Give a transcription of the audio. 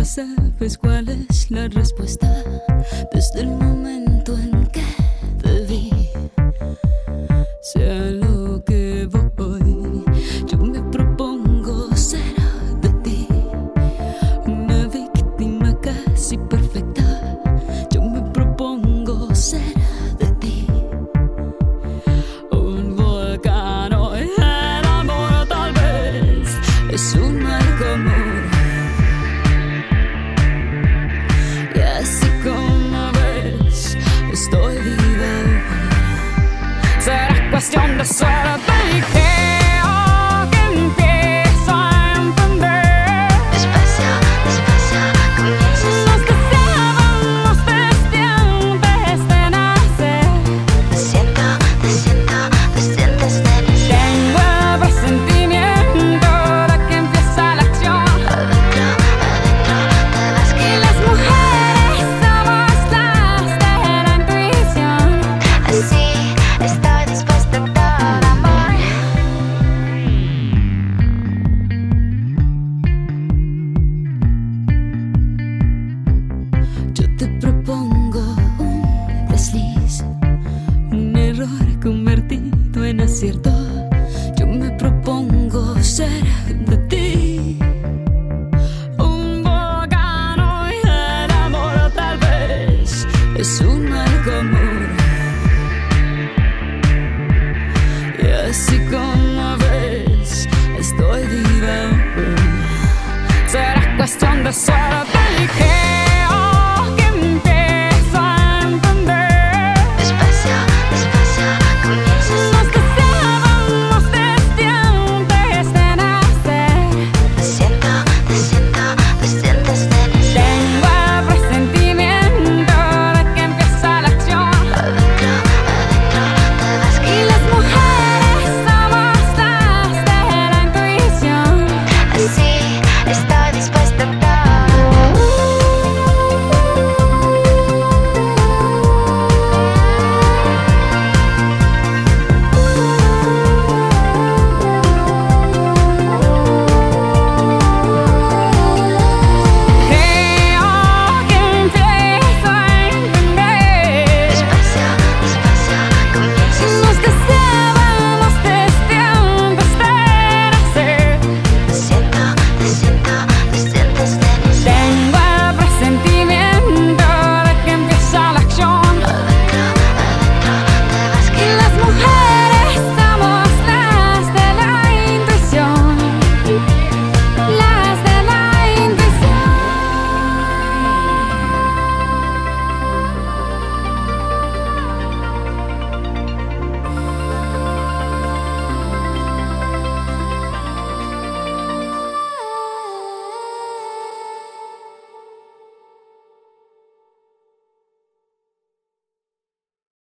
sabes cuál es la respuesta desde el momento en que te vi. Sea lo que voy, yo me propongo ser de ti, una víctima casi perfecta. Yo me propongo ser de ti, un volcán o el amor tal vez es un mal común. Estoy viva, será cuestión de suerte y creo que empiezo a entender. Despacio, despacio, comienzas a Nos deseábamos desde antes de nacer. Te siento, te siento, te sientes de nacer. Tengo el presentimiento de que empieza la acción. Adentro, adentro, te vas Y que las mujeres somos las de la intuición. así estoy dispuesta a todo amor. Yo te propongo un desliz, un error convertido en acierto. Yo me propongo ser de ti, un volcán y el amor tal vez es un mal común. Y así como ves, estoy viva aún. Será cuestión de suerte.